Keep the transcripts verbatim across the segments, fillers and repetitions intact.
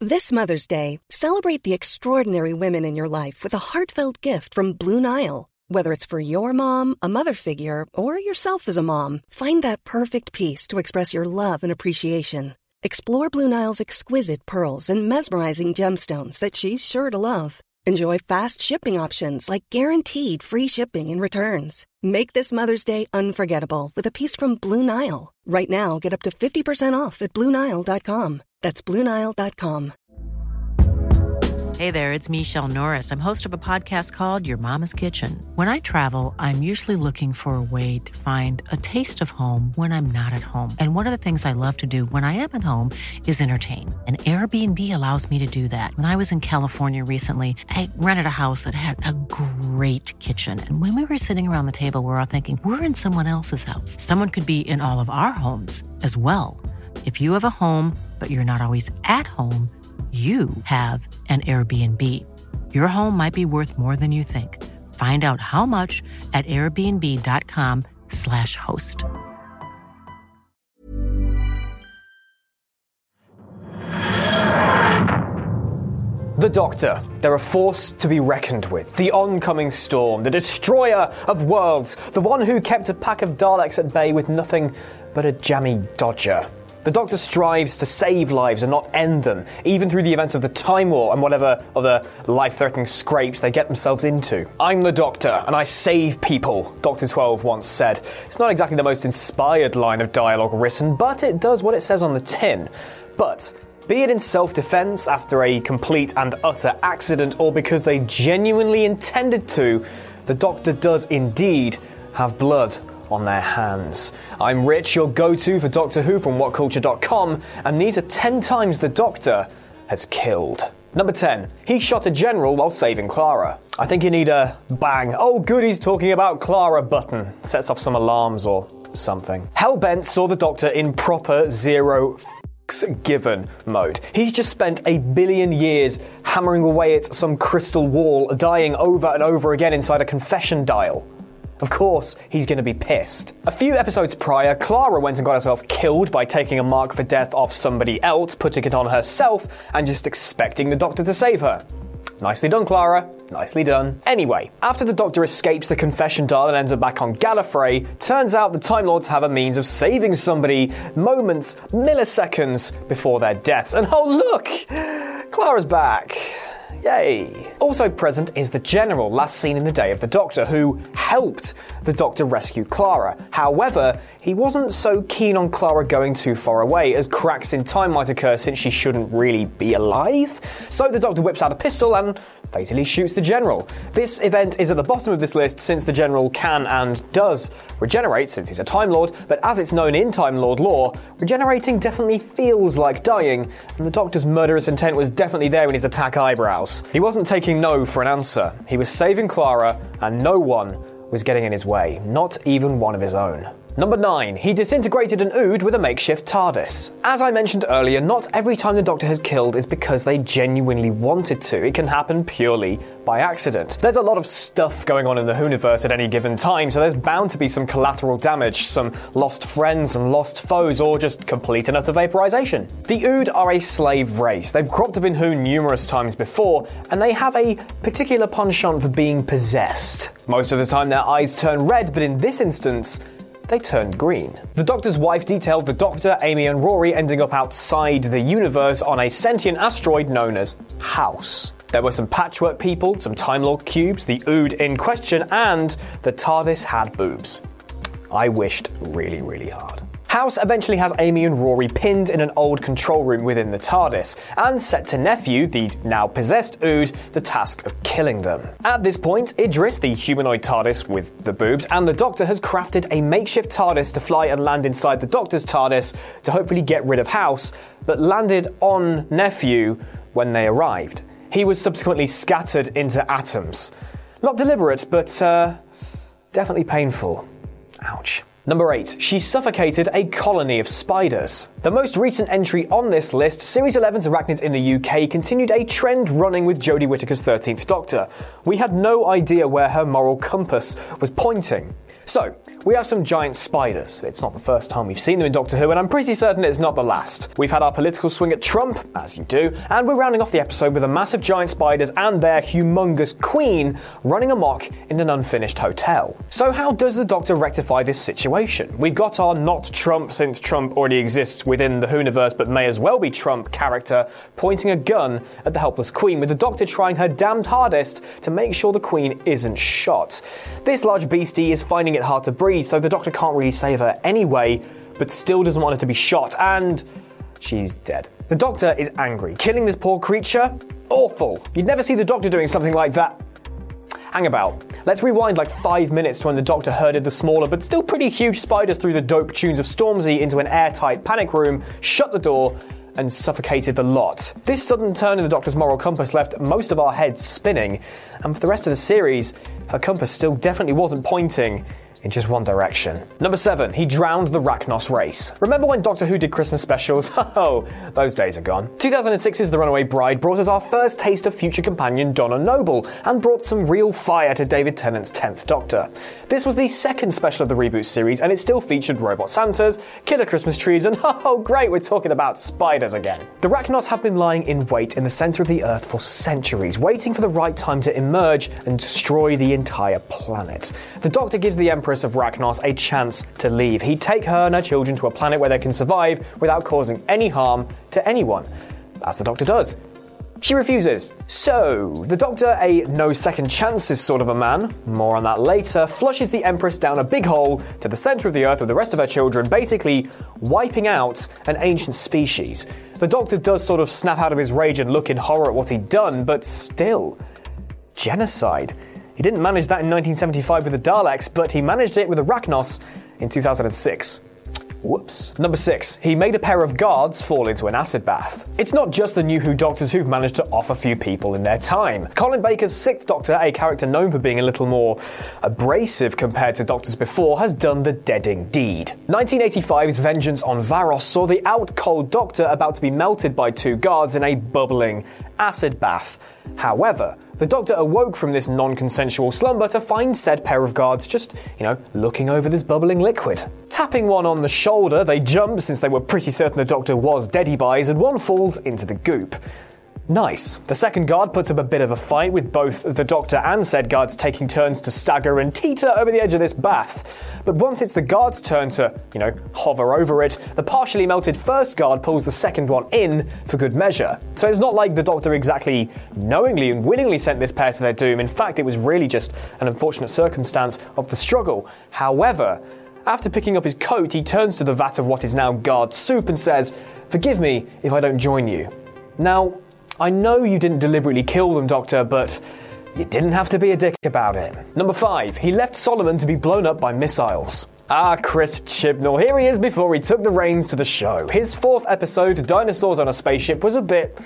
This Mother's Day, celebrate the extraordinary women in your life with a heartfelt gift from Blue Nile. Whether it's for your mom, a mother figure, or yourself as a mom, find that perfect piece to express your love and appreciation. Explore Blue Nile's exquisite pearls and mesmerizing gemstones that she's sure to love. Enjoy fast shipping options like guaranteed free shipping and returns. Make this Mother's Day unforgettable with a piece from Blue Nile. Right now, get up to fifty percent off at Blue Nile dot com. That's Blue Nile dot com. Hey there, it's Michelle Norris. I'm host of a podcast called Your Mama's Kitchen. When I travel, I'm usually looking for a way to find a taste of home when I'm not at home. And one of the things I love to do when I am at home is entertain. And Airbnb allows me to do that. When I was in California recently, I rented a house that had a great kitchen. And when we were sitting around the table, we were all thinking, we're in someone else's house. Someone could be in all of our homes as well. If you have a home, but you're not always at home, you have an Airbnb. Your home might be worth more than you think. Find out how much at airbnb.com slash host. The Doctor. They're a force to be reckoned with. The oncoming storm, the destroyer of worlds, the one who kept a pack of Daleks at bay with nothing but a jammy dodger. The Doctor strives to save lives and not end them, even through the events of the Time War and whatever other life-threatening scrapes they get themselves into. I'm the Doctor, and I save people, Doctor twelve once said. It's not exactly the most inspired line of dialogue written, but it does what it says on the tin. But be it in self-defense after a complete and utter accident, or because they genuinely intended to, the Doctor does indeed have blood on their hands. I'm Rich, your go-to for Doctor Who from what culture dot com, and these are ten times the Doctor has killed. Number ten. He shot a general while saving Clara. I think you need a bang, oh good he's talking about Clara button. Sets off some alarms or something. Hellbent saw the Doctor in proper zero f***s given mode. He's just spent a billion years hammering away at some crystal wall, dying over and over again inside a confession dial. Of course, he's going to be pissed. A few episodes prior, Clara went and got herself killed by taking a mark for death off somebody else, putting it on herself, and just expecting the Doctor to save her. Nicely done, Clara. Nicely done. Anyway, after the Doctor escapes the confession dial and ends up back on Gallifrey, turns out the Time Lords have a means of saving somebody moments, milliseconds before their deaths. And oh look! Clara's back. Yay. Also present is the General, last seen in the Day of the Doctor, who helped the Doctor rescue Clara. However, he wasn't so keen on Clara going too far away, as cracks in time might occur since she shouldn't really be alive. So the Doctor whips out a pistol and fatally shoots the General. This event is at the bottom of this list since the General can and does regenerate since he's a Time Lord, but as it's known in Time Lord lore, regenerating definitely feels like dying, and the Doctor's murderous intent was definitely there in his attack eyebrows. He wasn't taking no for an answer. He was saving Clara, and no one was getting in his way, not even one of his own. Number nine. He disintegrated an Ood with a makeshift TARDIS. As I mentioned earlier, not every time the Doctor has killed is because they genuinely wanted to. It can happen purely by accident. There's a lot of stuff going on in the Whoniverse at any given time, so there's bound to be some collateral damage, some lost friends and lost foes, or just complete and utter vaporization. The Ood are a slave race. They've cropped up in Who numerous times before, and they have a particular penchant for being possessed. Most of the time their eyes turn red, but in this instance, they turned green. The Doctor's wife detailed the Doctor, Amy and Rory ending up outside the universe on a sentient asteroid known as House. There were some patchwork people, some Time Lord cubes, the Ood in question, and the TARDIS had boobs. I wished really, really hard. House eventually has Amy and Rory pinned in an old control room within the TARDIS, and set to Nephew, the now possessed Ood, the task of killing them. At this point, Idris, the humanoid TARDIS with the boobs, and the Doctor has crafted a makeshift TARDIS to fly and land inside the Doctor's TARDIS to hopefully get rid of House, but landed on Nephew when they arrived. He was subsequently scattered into atoms. Not deliberate, but uh, definitely painful. Ouch. Number eight. She suffocated a colony of spiders. The most recent entry on this list, Series eleven's Arachnids in the U K, continued a trend running with Jodie Whittaker's thirteenth Doctor. We had no idea where her moral compass was pointing. So, we have some giant spiders. It's not the first time we've seen them in Doctor Who, and I'm pretty certain it's not the last. We've had our political swing at Trump, as you do, and we're rounding off the episode with a massive giant spiders and their humongous queen running amok in an unfinished hotel. So how does the Doctor rectify this situation? We've got our not Trump, since Trump already exists within the Whoniverse but may as well be Trump character pointing a gun at the helpless queen, with the Doctor trying her damned hardest to make sure the queen isn't shot. This large beastie is finding it hard to breathe, so the Doctor can't really save her anyway, but still doesn't want her to be shot, and she's dead. The Doctor is angry. Killing this poor creature? Awful. You'd never see the Doctor doing something like that. Hang about. Let's rewind like five minutes to when the Doctor herded the smaller but still pretty huge spiders through the dope tunes of Stormzy into an airtight panic room, shut the door, and suffocated the lot. This sudden turn in the Doctor's moral compass left most of our heads spinning, and for the rest of the series, her compass still definitely wasn't pointing in just one direction. Number seven, he drowned the Racnoss race. Remember when Doctor Who did Christmas specials? Oh, those days are gone. two thousand six's The Runaway Bride brought us our first taste of future companion Donna Noble, and brought some real fire to David Tennant's tenth Doctor. This was the second special of the reboot series, and it still featured robot Santas, killer Christmas trees, and oh great, we're talking about spiders again. The Racnoss have been lying in wait in the centre of the Earth for centuries, waiting for the right time to emerge and destroy the entire planet. The Doctor gives the Empress of Racnoss a chance to leave. He'd take her and her children to a planet where they can survive without causing any harm to anyone, as the Doctor does. She refuses. So, the Doctor, a no second chances sort of a man, more on that later, flushes the Empress down a big hole to the centre of the Earth with the rest of her children, basically wiping out an ancient species. The Doctor does sort of snap out of his rage and look in horror at what he'd done, but still, genocide. He didn't manage that in nineteen seventy-five with the Daleks, but he managed it with the Racnoss in two thousand six. Whoops. Number six, he made a pair of guards fall into an acid bath. It's not just the New Who Doctors who've managed to off a few people in their time. Colin Baker's sixth Doctor, a character known for being a little more abrasive compared to Doctors before, has done the deading deed. nineteen eighty-five's Vengeance on Varos saw the out-cold Doctor about to be melted by two guards in a bubbling acid bath. However, the Doctor awoke from this non-consensual slumber to find said pair of guards just, you know, looking over this bubbling liquid. Tapping one on the shoulder, they jump since they were pretty certain the Doctor was deady-buys, and one falls into the goop. Nice. The second guard puts up a bit of a fight, with both the Doctor and said guards taking turns to stagger and teeter over the edge of this bath. But once it's the guard's turn to, you know, hover over it, the partially melted first guard pulls the second one in for good measure. So it's not like the Doctor exactly knowingly and willingly sent this pair to their doom. In fact, it was really just an unfortunate circumstance of the struggle. However, after picking up his coat, he turns to the vat of what is now guard soup and says, "Forgive me if I don't join you." Now, I know you didn't deliberately kill them, Doctor, but you didn't have to be a dick about it. Number five, he left Solomon to be blown up by missiles. Ah, Chris Chibnall, here he is before he took the reins to the show. His fourth episode, Dinosaurs on a Spaceship, was a bit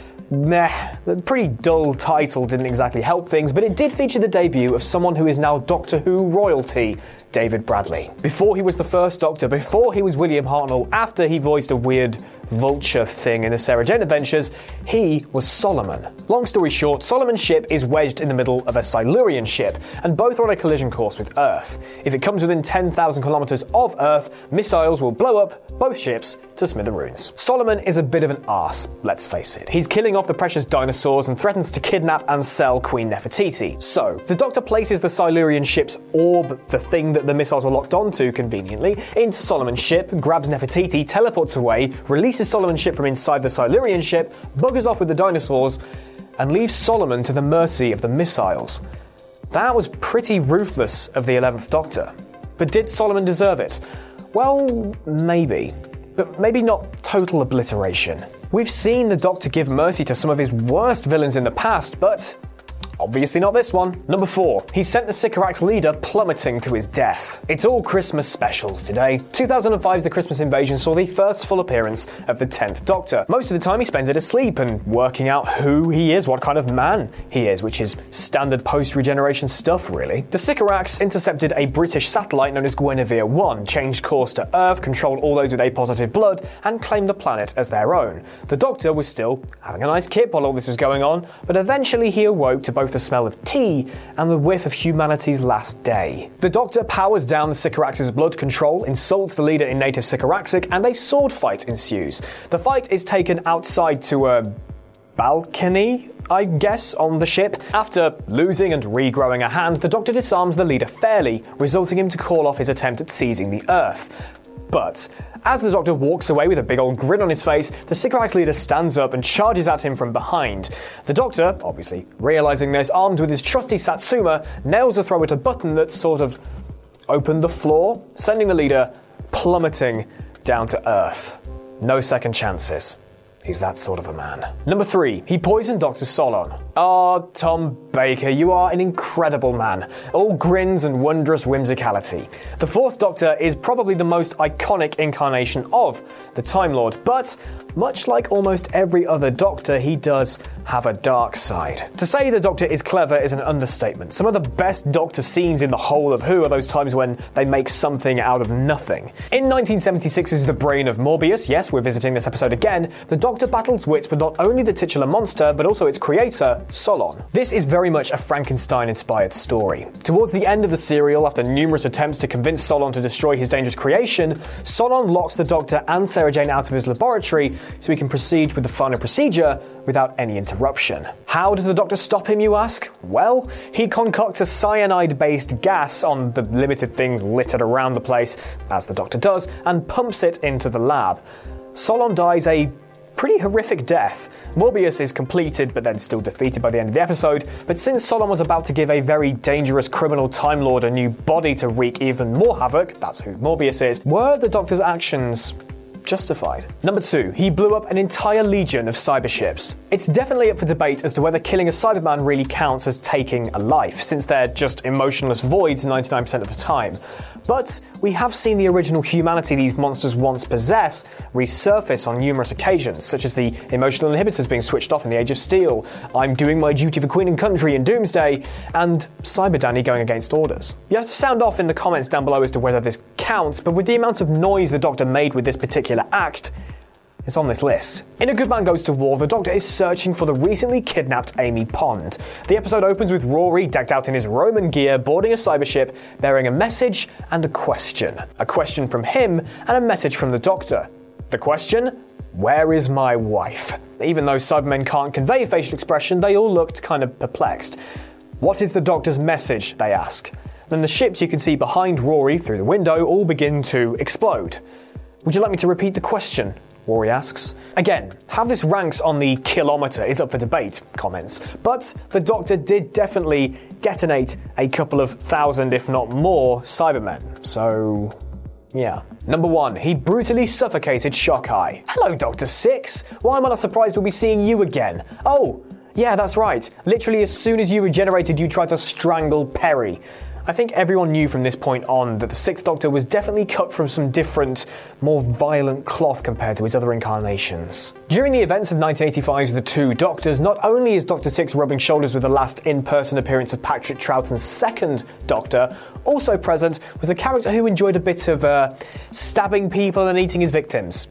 meh. The pretty dull title didn't exactly help things, but it did feature the debut of someone who is now Doctor Who royalty, David Bradley. Before he was the first Doctor, before he was William Hartnell, after he voiced a weird vulture thing in the Sarah Jane Adventures, he was Solomon. Long story short, Solomon's ship is wedged in the middle of a Silurian ship, and both are on a collision course with Earth. If it comes within ten thousand kilometers of Earth, missiles will blow up both ships to smithereens. Solomon is a bit of an arse, let's face it. He's killing off the precious dinosaurs and threatens to kidnap and sell Queen Nefertiti. So, the Doctor places the Silurian ship's orb, the thing that the missiles were locked onto conveniently, into Solomon's ship, grabs Nefertiti, teleports away, releases Solomon's ship from inside the Silurian ship, buggers off with the dinosaurs, and leaves Solomon to the mercy of the missiles. That was pretty ruthless of the eleventh Doctor. But did Solomon deserve it? Well, maybe. But maybe not total obliteration. We've seen the Doctor give mercy to some of his worst villains in the past, but obviously not this one. Number four, he sent the Sycorax leader plummeting to his death. It's all Christmas specials today. two thousand five's The Christmas Invasion saw the first full appearance of the tenth Doctor. Most of the time he spends it asleep and working out who he is, what kind of man he is, which is standard post-regeneration stuff, really. The Sycorax intercepted a British satellite known as Guinevere one, changed course to Earth, controlled all those with A-positive blood, and claimed the planet as their own. The Doctor was still having a nice kip while all this was going on, but eventually he awoke to both both the smell of tea and the whiff of humanity's last day. The Doctor powers down the Sycorax's blood control, insults the leader in native Sycoraxic, and a sword fight ensues. The fight is taken outside to a balcony, I guess, on the ship. After losing and regrowing a hand, the Doctor disarms the leader fairly, resulting in him to call off his attempt at seizing the Earth. But as the Doctor walks away with a big old grin on his face, the Sycorax leader stands up and charges at him from behind. The Doctor, obviously realising this, armed with his trusty Satsuma, nails a throw at a button that sort of opened the floor, sending the leader plummeting down to Earth. No second chances. He's that sort of a man. Number three, he poisoned Doctor Solon. Ah, oh, Tom Baker, you are an incredible man. All grins and wondrous whimsicality. The fourth Doctor is probably the most iconic incarnation of the Time Lord, but much like almost every other Doctor, he does have a dark side. To say the Doctor is clever is an understatement. Some of the best Doctor scenes in the whole of Who are those times when they make something out of nothing. In nineteen seventy-six's The Brain of Morbius, yes, we're visiting this episode again, the Doctor battles wits with not only the titular monster, but also its creator, Solon. This is very much a Frankenstein-inspired story. Towards the end of the serial, after numerous attempts to convince Solon to destroy his dangerous creation, Solon locks the Doctor and Sarah Jane out of his laboratory so he can proceed with the final procedure without any interruption. How does the Doctor stop him, you ask? Well, he concocts a cyanide-based gas on the limited things littered around the place, as the Doctor does, and pumps it into the lab. Solon dies a pretty horrific death. Morbius is completed but then still defeated by the end of the episode, but since Solon was about to give a very dangerous criminal Time Lord a new body to wreak even more havoc, that's who Morbius is, were the Doctor's actions justified? Number two, he blew up an entire legion of cyber ships. It's definitely up for debate as to whether killing a Cyberman really counts as taking a life, since they're just emotionless voids ninety-nine percent of the time. But we have seen the original humanity these monsters once possess resurface on numerous occasions, such as the emotional inhibitors being switched off in the Age of Steel, I'm doing my duty for Queen and Country in Doomsday, and Cyber Danny going against orders. You have to sound off in the comments down below as to whether this counts, but with the amount of noise the Doctor made with this particular act, it's on this list. In A Good Man Goes to War, the Doctor is searching for the recently kidnapped Amy Pond. The episode opens with Rory, decked out in his Roman gear, boarding a cyber ship, bearing a message and a question. A question from him and a message from the Doctor. The question? Where is my wife? Even though Cybermen can't convey facial expression, they all looked kind of perplexed. What is the Doctor's message, they ask. Then the ships you can see behind Rory through the window all begin to explode. Would you like me to repeat the question? Rory asks. Again, how this ranks on the kilometre is up for debate, comments, but the Doctor did definitely detonate a couple of thousand, if not more, Cybermen, so yeah. Number one, he brutally suffocated Shockeye. Hello, Doctor Six. Why am I not surprised we'll be seeing you again? Oh, yeah, that's right. Literally as soon as you regenerated, you tried to strangle Perry. I think everyone knew from this point on that the Sixth Doctor was definitely cut from some different, more violent cloth compared to his other incarnations. During the events of nineteen eighty-five's The Two Doctors, not only is Doctor Six rubbing shoulders with the last in-person appearance of Patrick Troughton's second Doctor, also present was a character who enjoyed a bit of uh, stabbing people and eating his victims.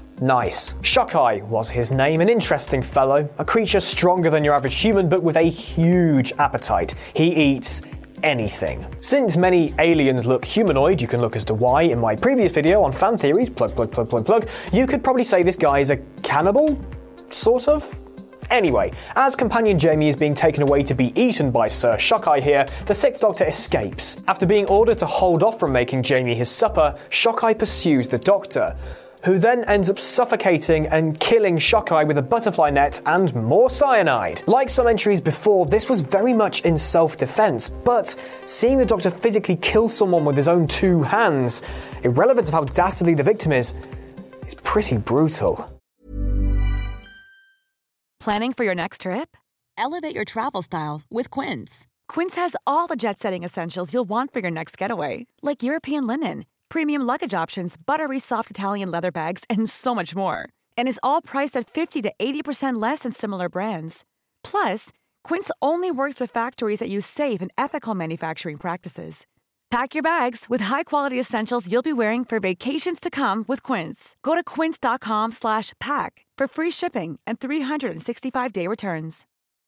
Nice. Shockeye was his name, an interesting fellow, a creature stronger than your average human but with a huge appetite. He eats anything. Since many aliens look humanoid, you can look as to why in my previous video on fan theories, plug, plug, plug, plug, plug, you could probably say this guy is a cannibal? Sort of? Anyway, as companion Jamie is being taken away to be eaten by Sir Shockeye here, the Sixth Doctor escapes. After being ordered to hold off from making Jamie his supper, Shockeye pursues the Doctor, who then ends up suffocating and killing Shockeye with a butterfly net and more cyanide. Like some entries before, this was very much in self-defense, but seeing the Doctor physically kill someone with his own two hands, irrelevant of how dastardly the victim is, is pretty brutal. Planning for your next trip? Elevate your travel style with Quince. Quince has all the jet-setting essentials you'll want for your next getaway, like European linen, premium luggage options, buttery soft Italian leather bags, and so much more. And is all priced at fifty to eighty percent less than similar brands. Plus, Quince only works with factories that use safe and ethical manufacturing practices. Pack your bags with high-quality essentials you'll be wearing for vacations to come with Quince. Go to quince.com slash pack for free shipping and three sixty-five day returns.